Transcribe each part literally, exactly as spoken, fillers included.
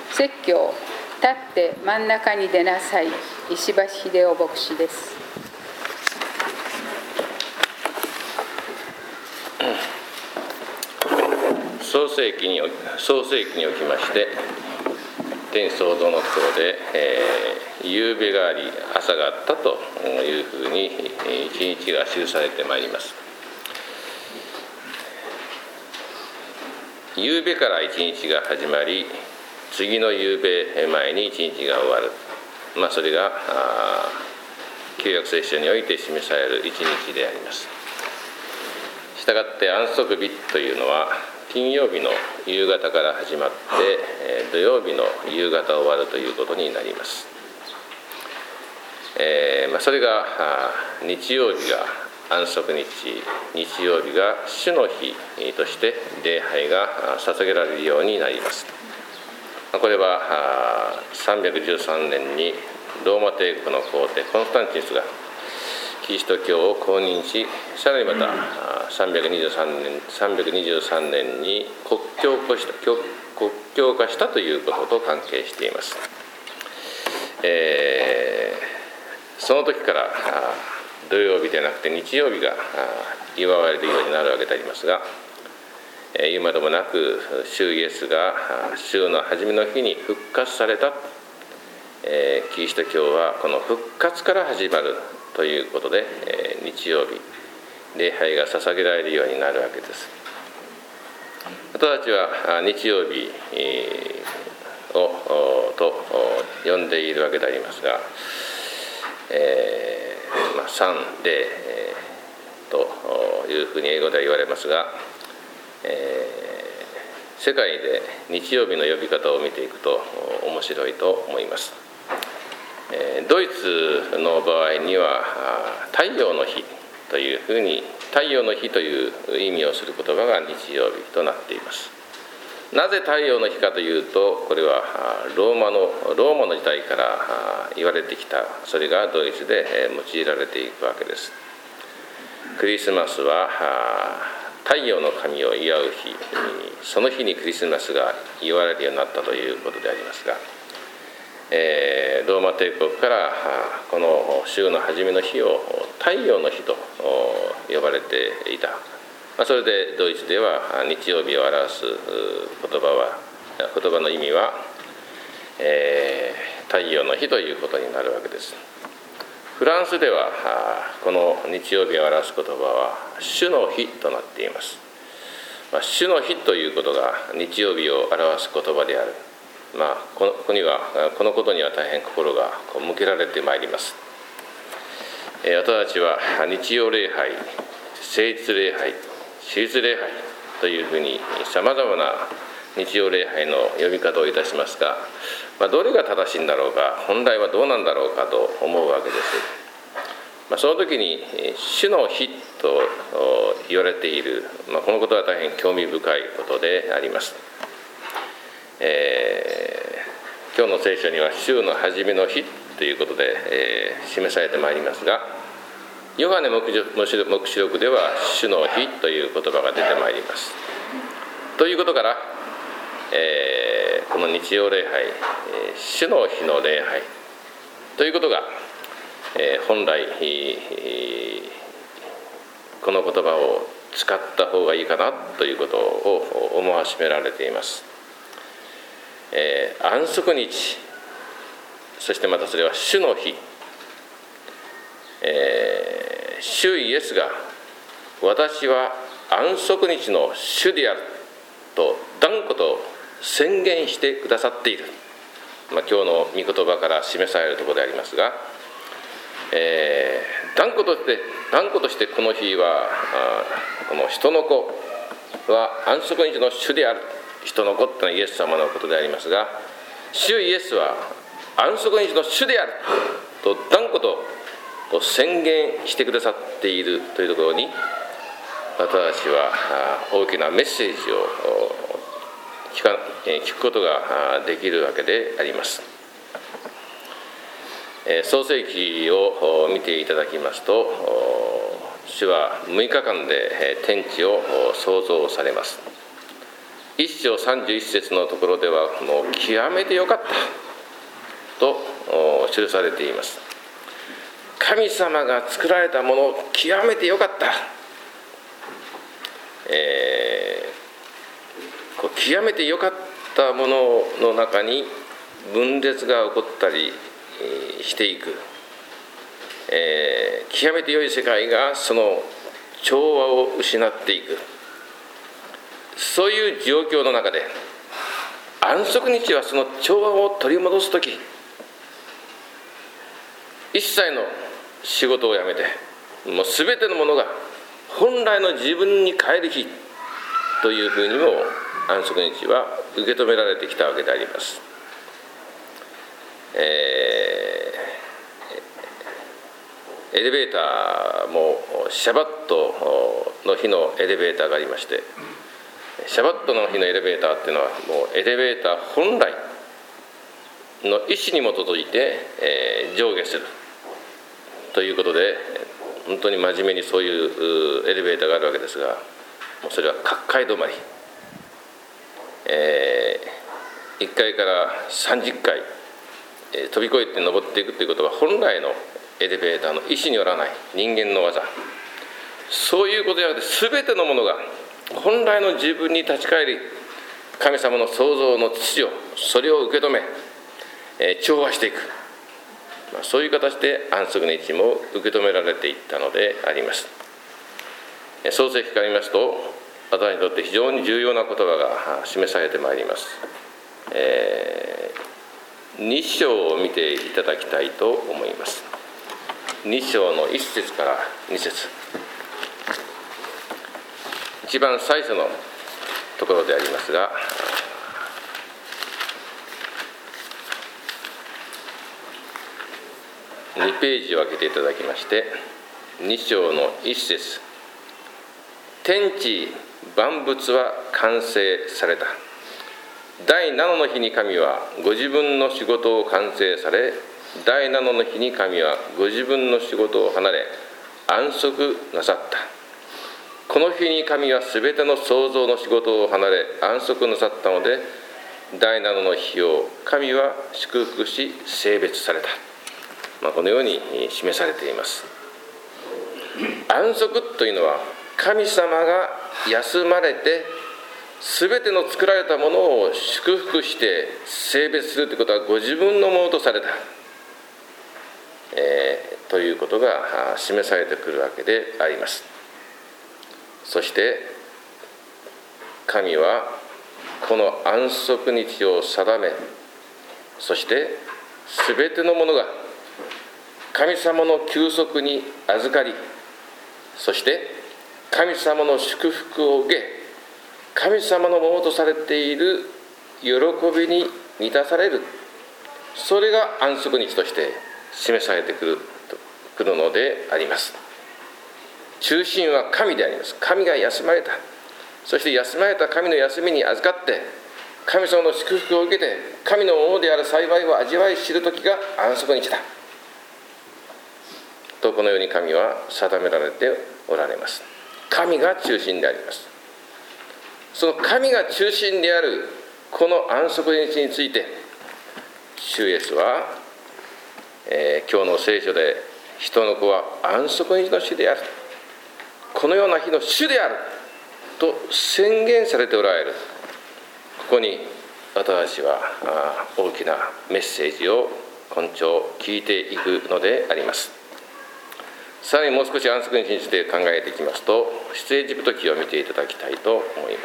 説教、立って真ん中に出なさい。石橋秀夫牧師です。 創世記に創世記におきまして、天創造のところで、えー、夕べがあり朝があったというふうに一日が記されてまいります。夕べから一日が始まり、次の夕べ前に一日が終わる、まあ、それが旧約聖書において示される一日であります。したがって安息日というのは金曜日の夕方から始まって土曜日の夕方終わるということになります。えーまあ、それが日曜日が安息日、日曜日が主の日として礼拝が捧げられるようになります。これはさんびゃくじゅうさんねんにローマ帝国の皇帝コンスタンティヌスがキリスト教を公認し、さらにまたさんびゃくにじゅうさんねん、さんびゃくにじゅうさんねんに国教化した、国教化したということと関係しています。えー、その時から土曜日でなくて日曜日が祝われるようになるわけでありますが、言うまでもなく主イエスが週の初めの日に復活された、えー、キリスト教はこの復活から始まるということで、えー、日曜日礼拝が捧げられるようになるわけです。私たちは日曜日をと呼んでいるわけでありますが、えーまあ、サンデーというふうに英語では言われますが、えー、世界で日曜日の呼び方を見ていくと面白いと思います。えー、ドイツの場合には太陽の日というふうに、太陽の日という意味をする言葉が日曜日となっています。なぜ太陽の日かというと、これはローマのローマの時代から言われてきた、それがドイツで用いられていくわけです。クリスマスは太陽の神を祝う日、その日にクリスマスが祝われるようになったということでありますが、えー、ローマ帝国からこの週の初めの日を太陽の日と呼ばれていた。それでドイツでは日曜日を表す言葉は言葉の意味は、えー、太陽の日ということになるわけです。フランスではこの日曜日を表す言葉は主の日となっています。主の日ということが日曜日を表す言葉である。まあ、このここにはこのことには大変心が向けられてまいります。えー、私たちは日曜礼拝、聖日礼拝、主日礼拝というふうにさまざまな日曜礼拝の呼び方をいたしますが、まあ、どれが正しいんだろうか、本来はどうなんだろうかと思うわけです。まあ、その時に主の日と言われている、まあ、このことは大変興味深いことであります。えー、今日の聖書には週の初めの日ということで、えー、示されてまいりますが、ヨハネ黙示録では主の日という言葉が出てまいります。ということから、えー、この日曜礼拝、えー、主の日の礼拝ということが、えー、本来、えー、この言葉を使った方がいいかなということを思わしめられています。えー、安息日、そしてまたそれは主の日、えー、主イエスが私は安息日の主であると断固と宣言してくださっている、まあ、今日の御言葉から示されるところでありますが、えー、断固として断固としてこの日はこの人の子は安息日の主である、人の子というのはイエス様のことでありますが、主イエスは安息日の主であると断固と宣言してくださっているというところに、私たちは大きなメッセージを聞か聞くことができるわけであります。創世記を見ていただきますと、主はむいかかんで天地を創造されます。 いっ章さんじゅういち節のところでは、もう極めてよかったと記されています。神様が作られたもの、極めてよかった、えー、こう極めてよかったものの中に分裂が起こったりしていく、えー、極めて良い世界がその調和を失っていく、そういう状況の中で安息日はその調和を取り戻すとき、一切の仕事をやめて、もうすべてのものが本来の自分に帰る日というふうにも安息日は受け止められてきたわけであります。えー、エレベーターもシャバットの日のエレベーターがありまして、シャバットの日のエレベーターっていうのはもうエレベーター本来の意思に基づいて、えー、上下するということで、本当に真面目にそういうエレベーターがあるわけですが、もうそれは角階止まり、えー、いっかいからさんじゅっかい、えー、飛び越えて登っていくということは本来のエレベーターの意思によらない人間の技、そういうことではなくて、全てのものが本来の自分に立ち返り、神様の創造の秩序、それを受け止め、えー、調和していく、まあ、そういう形で安息日も受け止められていったのであります。創世記から見ますと、私にとって非常に重要な言葉が示されてまいります。えー、に章を見ていただきたいと思います。に章のいち節からに節、一番最初のところでありますが、にページを開けていただきまして、に章のいち節、天地万物は完成された。だいななの日に神はご自分の仕事を完成され、だいななの日に神はご自分の仕事を離れ安息なさった。この日に神はすべての創造の仕事を離れ安息なさったので、だいななの日を神は祝福し聖別された。まあ、このように示されています。安息というのは、神様が休まれてすべての作られたものを祝福して聖別するということは、ご自分のものとされた、えー、ということが示されてくるわけであります。そして神はこの安息日を定め、そしてすべてのものが神様の休息に預かり、そして神様の祝福を受け、神様のものとされている喜びに満たされる、それが安息日として示されてくる、くるのであります。中心は神であります。神が休まれた、そして休まれた神の休みに預かって神様の祝福を受けて神のものである幸いを味わい知る時が安息日だと、このように神は定められておられます。神が中心であります。その神が中心であるこの安息日について、主イエスは、えー、今日の聖書で人の子は安息日の主である、このような日の主であると宣言されておられる。ここに私たちは大きなメッセージを今朝聞いていくのであります。さらにもう少し安息日について考えていきますと、出エジプト記を見ていただきたいと思います。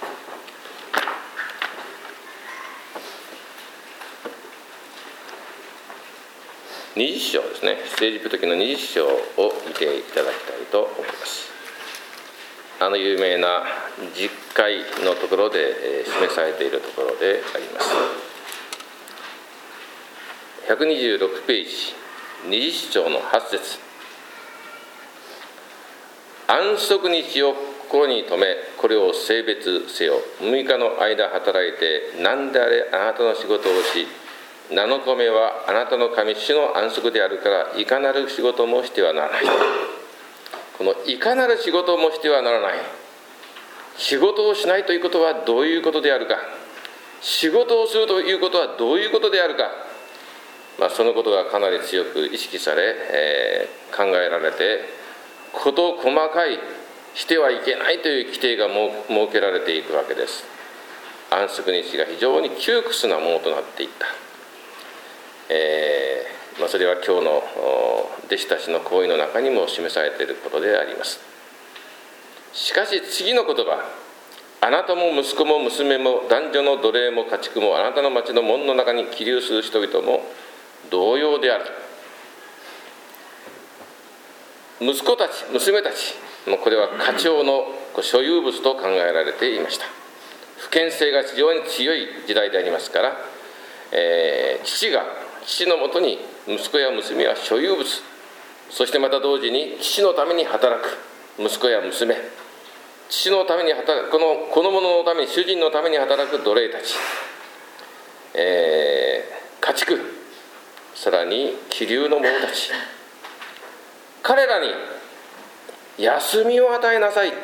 にじゅっ章ですね。出エジプト記のにじゅっ章を見ていただきたいと思います。あの有名な十戒のところで示されているところであります。ひゃくにじゅうろくページ、にじゅっ章のはち節。安息日を心に留め、これを聖別せよ。むいかの間働いて、何であれあなたの仕事をし、なのかめはあなたの神主の安息であるから、いかなる仕事もしてはならない。このいかなる仕事もしてはならない仕事をしないということはどういうことであるか、仕事をするということはどういうことであるか、まあ、そのことがかなり強く意識され、えー、考えられて、事細かいしてはいけないという規定が設けられていくわけです。安息日が非常に窮屈なものとなっていった。えーまあ、それは今日の弟子たちの行為の中にも示されていることであります。しかし次の言葉、あなたも息子も娘も男女の奴隷も家畜もあなたの町の門の中に起立する人々も同様である。息子たち娘たち、これは家長の所有物と考えられていました。父権性が非常に強い時代でありますから、えー、父が父のもとに息子や娘は所有物、そしてまた同時に父のために働く息子や娘、父のために働くこの子の者のために主人のために働く奴隷たち、えー、家畜、さらに気流の者たち、彼らに休みを与えなさい、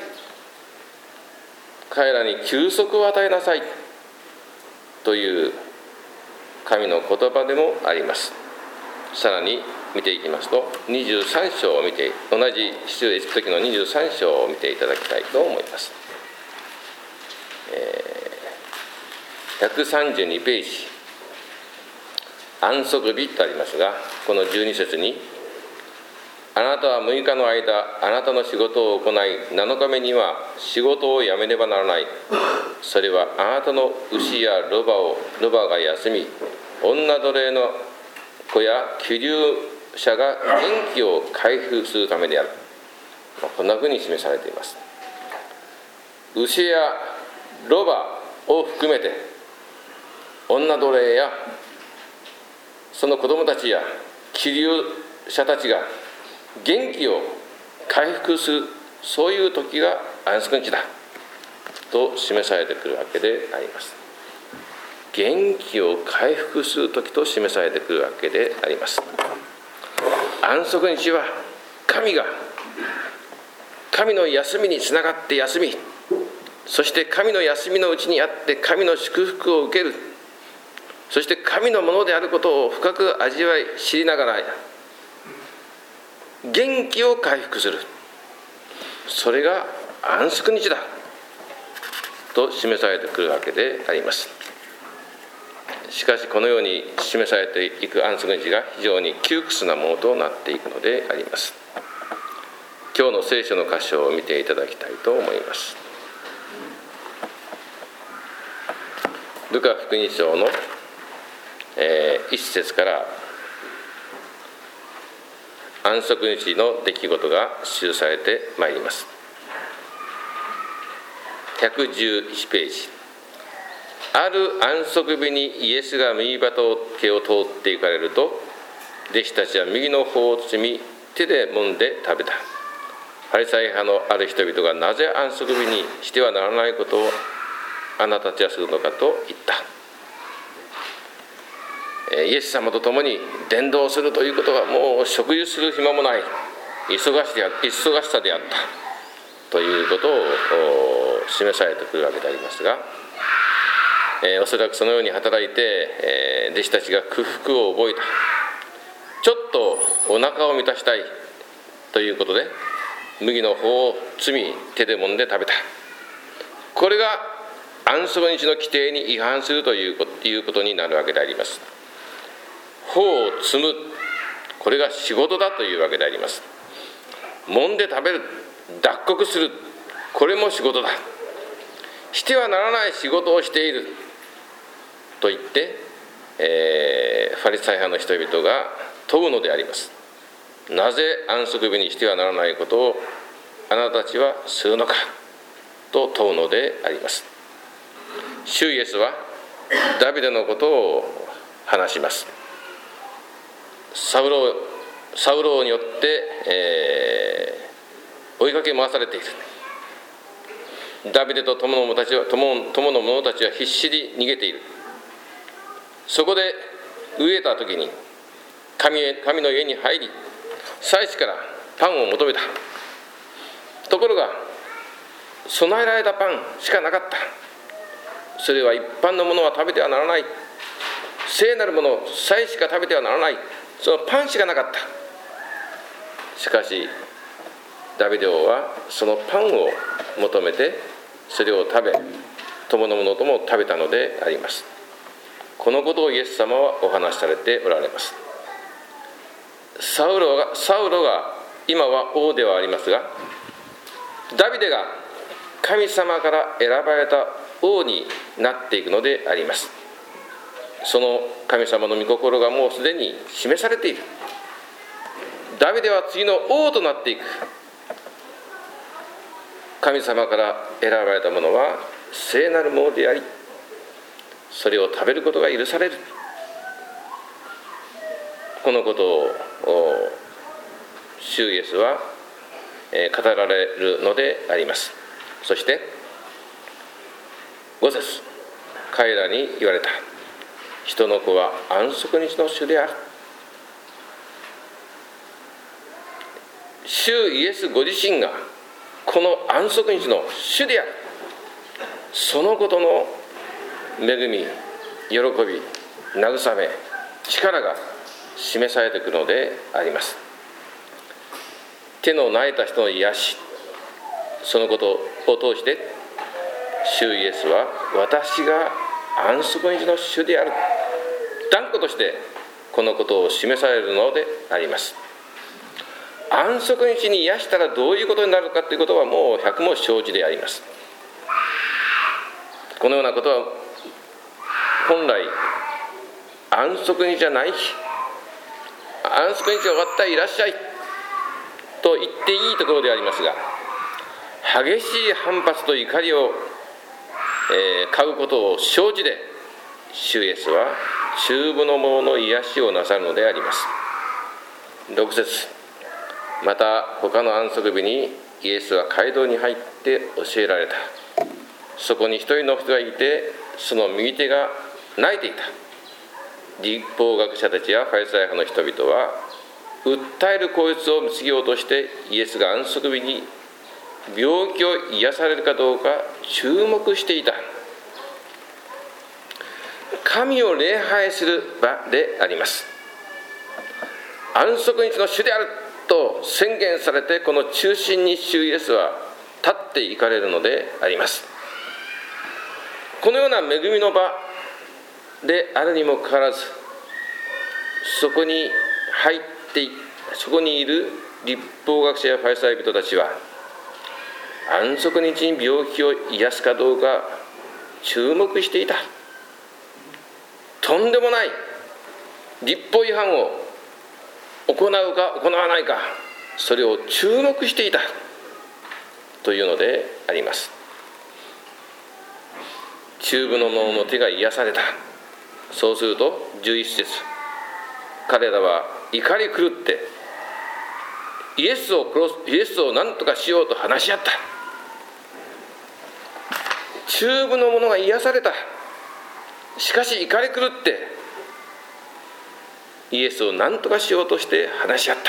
彼らに休息を与えなさいという神の言葉でもあります。さらに見ていきますと、にじゅうさん章を見て、同じ出エジプト記のにじゅうさん章を見ていただきたいと思います。えー、ひゃくさんじゅうにページ、安息日とありますが、このじゅうに節に、あなたはむいかの間、あなたの仕事を行い、なのかめには仕事をやめねばならない。それはあなたの牛やロバをロバが休み、女奴隷の子や気流者が元気を回復するためである。こんなふうに示されています。牛やロバを含めて、女奴隷やその子供たちや気流者たちが元気を回復する、そういう時が安息日だと示されてくるわけであります。元気を回復する時と示されてくるわけであります。安息日は神が神の休みにつながって休み、そして神の休みのうちにあって神の祝福を受ける、そして神のものであることを深く味わい知りながら元気を回復する、それが安息日だと示されてくるわけであります。しかしこのように示されていく安息日が非常に窮屈なものとなっていくのであります。今日の聖書の箇所を見ていただきたいと思います。ルカ福音書の、えー、一節から安息日の出来事が記されてまいります。ひゃくじゅういちページ。ある安息日にイエスが麦畑を通って行かれると、弟子たちは麦の穂を摘み手で揉んで食べた。パリサイ派のある人々が、なぜ安息日にしてはならないことをあなたたちはするのかと言った。イエス様と共に伝道するということはもう食事する暇もない忙し忙しさであったということを示されてくるわけでありますが、えー、おそらくそのように働いて、えー、弟子たちが空腹を覚えた。ちょっとお腹を満たしたいということで麦の穂を摘み手で揉んで食べた。これが安息日の規定に違反するということになるわけであります。穂を摘む、これが仕事だというわけであります。揉んで食べる、脱穀する、これも仕事だ。してはならない仕事をしていると言って、えー、ファリサイ派の人々が問うのであります。なぜ安息日にしてはならないことをあなたたちはするのかと問うのであります。主イエスはダビデのことを話します。サウロサウロによって、えー、追いかけ回されている。ダビデと友の者たちは友友の者たちは必死に逃げている。そこで飢えた時に 神, 神の家に入り、祭司からパンを求めた。ところが備えられたパンしかなかった。それは一般のものは食べてはならない。聖なるものさえしか食べてはならない。そのパンしかなかった。しかしダビデ王はそのパンを求めてそれを食べ、友の者とも食べたのであります。このことをイエス様はお話しされておられます。サウロが、サウロが今は王ではありますが、ダビデが神様から選ばれた王になっていくのであります。その神様の御心がもうすでに示されている。ダビデは次の王となっていく。神様から選ばれたものは聖なるものであり、それを食べることが許される。このことを主イエスは語られるのであります。そしてご節、彼らに言われた。人の子は安息日の主である。主イエスご自身がこの安息日の主である。そのことの恵み、喜び、慰め、力が示されてくるのであります。手の萎えた人の癒し、そのことを通して主イエスは私が安息日の主である、断固としてこのことを示されるのであります。安息日に癒したらどういうことになるかということはもう百も承知であります。このようなことは本来安息日じゃない日、安息日が終わったらいらっしゃいと言っていいところでありますが、激しい反発と怒りを、えー、買うことを承知で主イエスは中部の者の癒しをなさるのであります。ろく節、また他の安息日にイエスは街道に入って教えられた。そこに一人の人がいて、その右手が泣いていた。律法学者たちやファリサイ派の人々は訴える口実を見つけようとしてイエスが安息日に病気を癒されるかどうか注目していた。神を礼拝する場であります。安息日の主であると宣言されて、この中心に主イエスは立っていかれるのであります。このような恵みの場であるにもかかわらず、そこに入ってそこにいる律法学者やファリサイ人たちは安息日に病気を癒すかどうか注目していた。とんでもない律法違反を行うか行わないか、それを注目していたというのであります。中部の者の手が癒された。そうするとじゅういち節、彼らは怒り狂ってイエスを殺すイエスを何とかしようと話し合った。中部の者が癒された。しかし怒り狂ってイエスを何とかしようとして話し合った。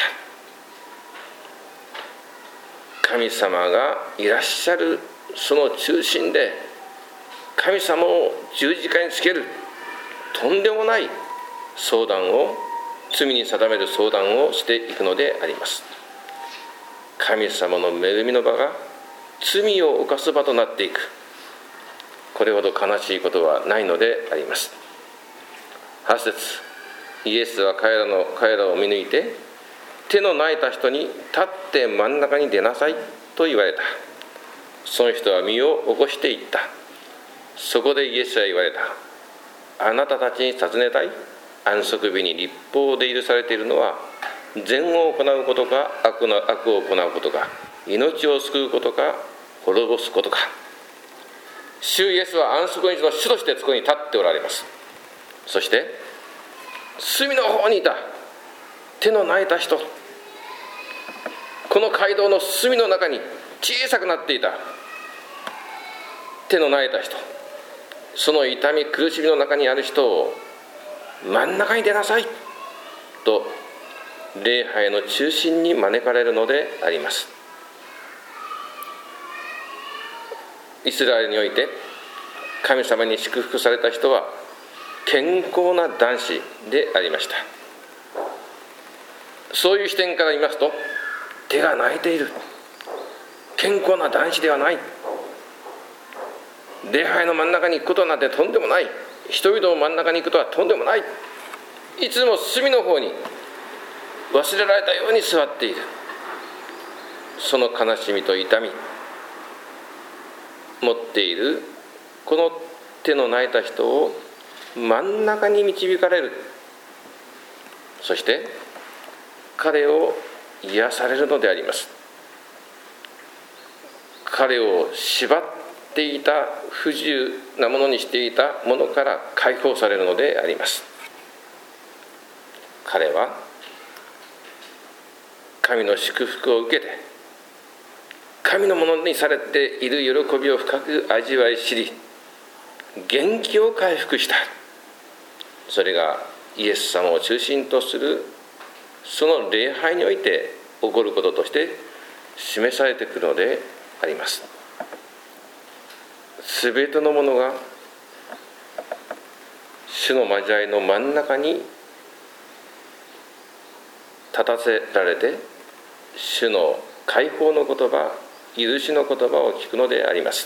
神様がいらっしゃるその中心で神様を十字架につけるとんでもない相談を、罪に定める相談をしていくのであります。神様の恵みの場が罪を犯す場となっていく、これほど悲しいことはないのであります。はち節、イエスは彼らの彼らを見抜いて、手の泣いた人に立って真ん中に出なさいと言われた。その人は身を起こしていった。そこでイエスは言われた。あなたたちに尋ねたい。安息日に律法で許されているのは善を行うことか悪な悪を行うことか、命を救うことか滅ぼすことか。主イエスは安息日の主としてそこに立っておられます。そして隅の方にいた手の泣いた人、この街道の隅の中に小さくなっていた手の泣いた人、その痛み苦しみの中にある人を真ん中に出なさいと礼拝の中心に招かれるのであります。 イスラエルにおいて神様に祝福された人は健康な男子でありました。そういう視点から言いますと、手が泣いている健康な男子ではない、礼拝の真ん中に行くことなんてとんでもない、人々の真ん中に行くことはとんでもない、いつも隅の方に忘れられたように座っている。その悲しみと痛み持っているこの手の泣いた人を真ん中に導かれる。そして彼を癒されるのであります。彼を縛っていた、不自由なものにしていたものから解放されるのであります。彼は神の祝福を受けて、神のものにされている喜びを深く味わい知り、元気を回復した。それがイエス様を中心とするその礼拝において起こることとして示されてくるのであります。すべてのものが主の交わりの真ん中に立たせられて、主の解放の言葉、許しの言葉を聞くのであります。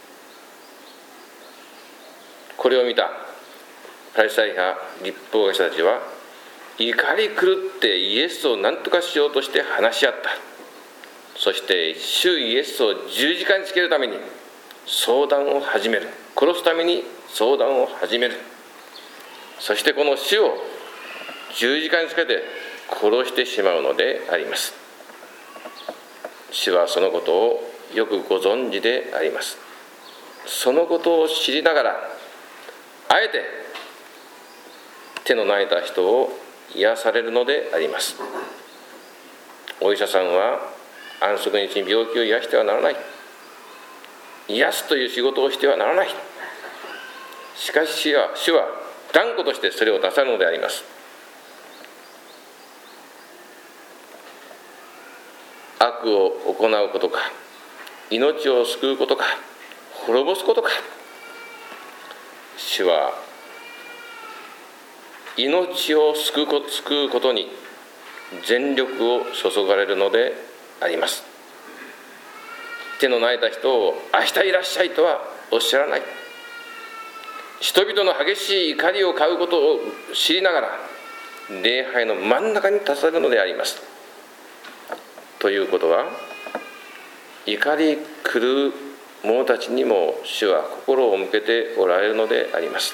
これを見たパリサイ派律法学者たちは怒り狂ってイエスを何とかしようとして話し合った。そして主イエスを十字架につけるために相談を始める。殺すために相談を始める。そしてこの主を十字架につけて殺してしまうのであります。主はそのことをよくご存知であります。そのことを知りながら、あえて手の泣いた人を癒されるのであります。お医者さんは安息日に病気を癒してはならない、癒すという仕事をしてはならない。しかし主は、主は断固としてそれをなさるのであります。悪を行うことか、命を救うことか、滅ぼすことか。主は命を救うこと、救うことに全力を注がれるのであります。手の泣いた人を明日いらっしゃいとはおっしゃらない。人々の激しい怒りを買うことを知りながら礼拝の真ん中に立たせるのであります。ということは、怒り狂う者たちにも主は心を向けておられるのであります。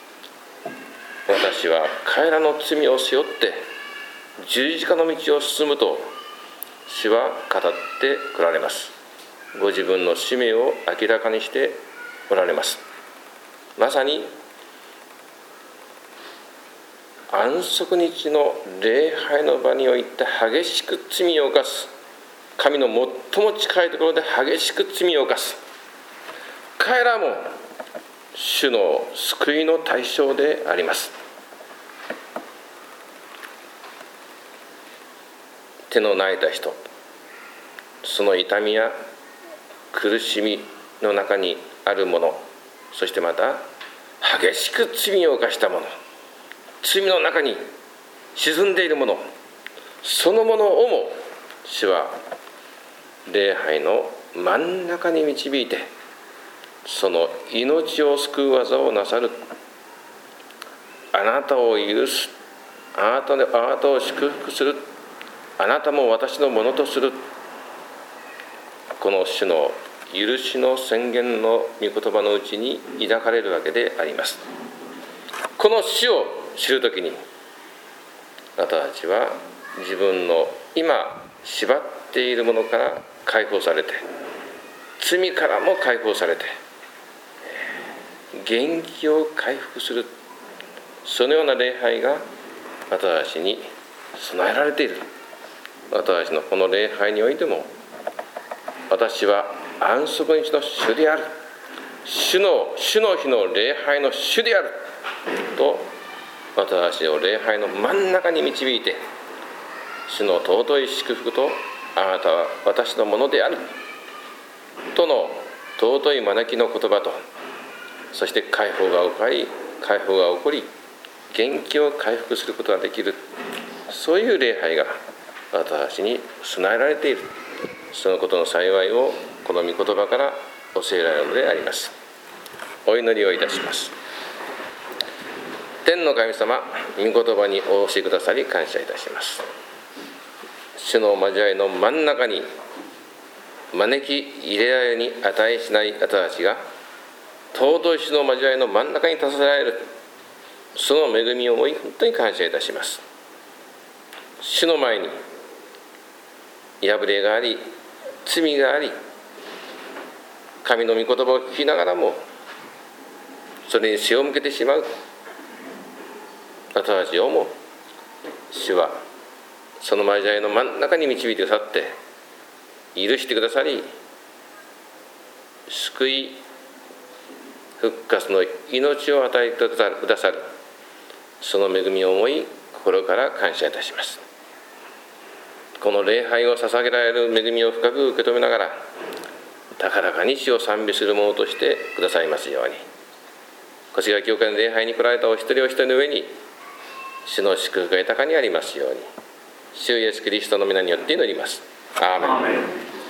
私は彼らの罪を背負って十字架の道を進むと主は語ってこられます。ご自分の使命を明らかにしておられます。まさに安息日の礼拝の場において激しく罪を犯す、神の最も近いところで激しく罪を犯す彼らも主の救いの対象であります。手の泣いた人、その痛みや苦しみの中にあるもの、そしてまた激しく罪を犯したもの、罪の中に沈んでいるもの、そのものをも主は礼拝の真ん中に導いて、その命を救う技をなさる。あなたを許す、あなたであなたを祝福する、あなたも私のものとする。この主の許しの宣言の御言葉のうちに抱かれるわけであります。この主を知るときに、あなたたちは自分の今縛っているものから解放されて、罪からも解放されて、元気を回復する、そのような礼拝が私たちに備えられている。私たちのこの礼拝においても、私は安息日の主である、主の主の日の礼拝の主であると、私たちを礼拝の真ん中に導いて、主の尊い祝福と、あなたは私のものであるとの尊い招きの言葉と、そして解放が起こり解放が起こり元気を回復することができる、そういう礼拝が私たちに備えられている、そのことの幸いをこの御言葉から教えられるのであります。お祈りをいたします。天の神様、御言葉にお教えくださり感謝いたします。主の交わりの真ん中に招き入れられに値しない私たちが、尊い主の交わりの真ん中に立たせられる、その恵みを思い本当に感謝いたします。主の前に破れがあり罪があり、神の御言葉を聞きながらもそれに背を向けてしまう私たちをも、主はその交わりの真ん中に導いてくださって許してくださり、救い復活の命を与えてくださる、その恵みを思い心から感謝いたします。この礼拝を捧げられる恵みを深く受け止めながら、高らかに主を賛美するものとしてくださいますように。越谷教会の礼拝に来られたお一人お一人の上に主の祝福が豊かにありますように、主イエスキリストの皆によって祈ります。アーメン。